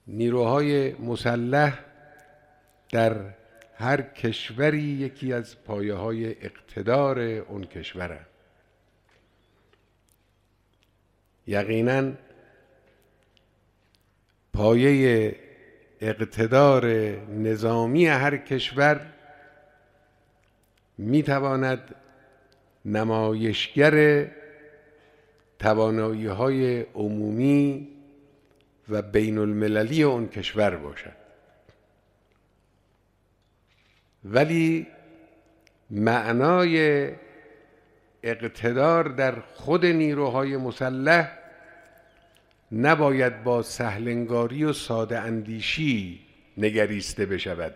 نیروهای مسلح در هر کشوری یکی از پایه‌های اقتدار اون کشوره. یقیناً پایه اقتدار نظامی هر کشور میتواند نمایشگر توانایی‌های عمومی و بین المللی اون کشور باشد، ولی معنای اقتدار در خود نیروهای مسلح نباید با سهلنگاری و ساده اندیشی نگریسته بشود.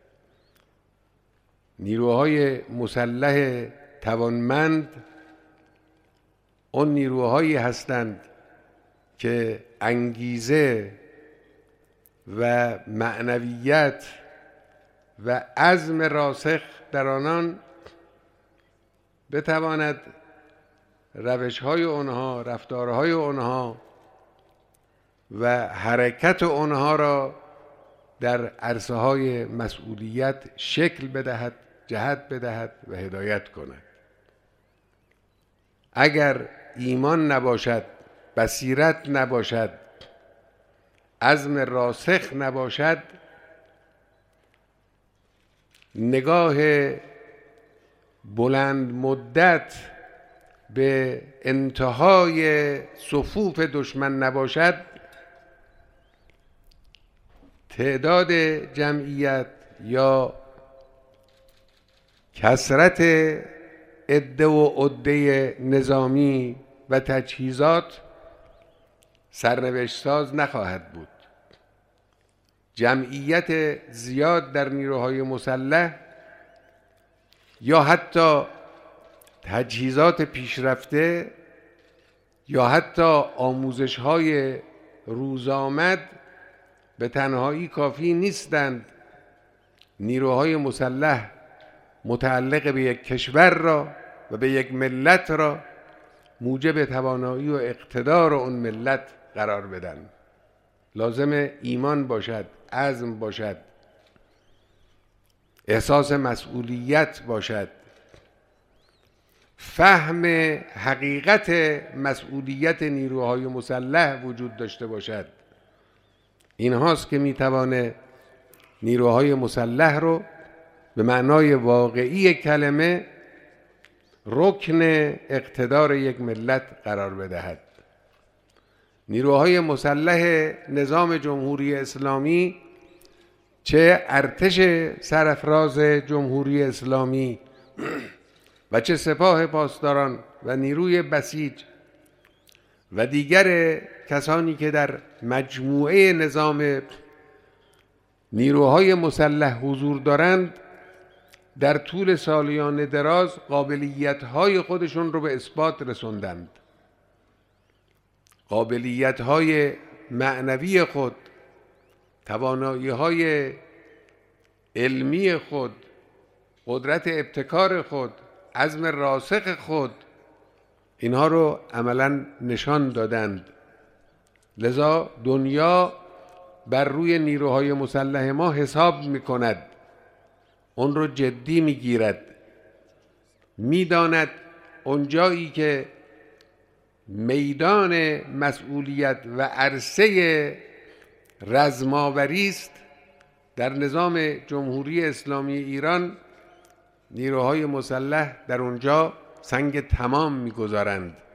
نیروهای مسلح توانمند اون نیروهایی هستند که انگیزه و معنویت و عزم راسخ در آنان بتواند روش‌های آنها، رفتارهای آنها و حرکت آنها را در عرصه‌های مسئولیت شکل بدهد، جهت بدهد و هدایت کند. اگر ایمان نباشد، بصیرت نباشد، عزم راسخ نباشد، نگاه بلند مدت به انتهای صفوف دشمن نباشد، تعداد جمعیت یا کثرت عده و عده نظامی و تجهیزات سرنوشت ساز نخواهد بود. جمعیت زیاد در نیروهای مسلح یا حتی تجهیزات پیشرفته یا حتی آموزش‌های روزآمد به تنهایی کافی نیستند نیروهای مسلح متعلق به یک کشور را و به یک ملت را موجب توانایی و اقتدار اون ملت قرار بدن. لازم ایمان باشد، عزم باشد، احساس مسئولیت باشد، فهم حقیقت مسئولیت نیروهای مسلح وجود داشته باشد. این هاست که میتوانه نیروهای مسلح رو به معنای واقعی کلمه رکن اقتدار یک ملت قرار بدهد. نیروهای مسلح نظام جمهوری اسلامی، چه ارتش سرافراز جمهوری اسلامی و چه سپاه پاسداران و نیروی بسیج و دیگر کسانی که در مجموعه نظام نیروهای مسلح حضور دارند، در طول سالیان دراز قابلیت‌های خودشون رو به اثبات رسوندند. قابلیت‌های معنوی خود، توانایی‌های علمی خود، قدرت ابتکار خود، عزم راسخ خود، اینها رو عملاً نشان دادند. لذا دنیا بر روی نیروهای مسلح ما حساب می‌کند، اون رو جدی می‌گیرد، می‌داند اونجایی که میدان مسئولیت و عرصه رزماوری است، در نظام جمهوری اسلامی ایران نیروهای مسلح در اونجا سنگ تمام می‌گذارند.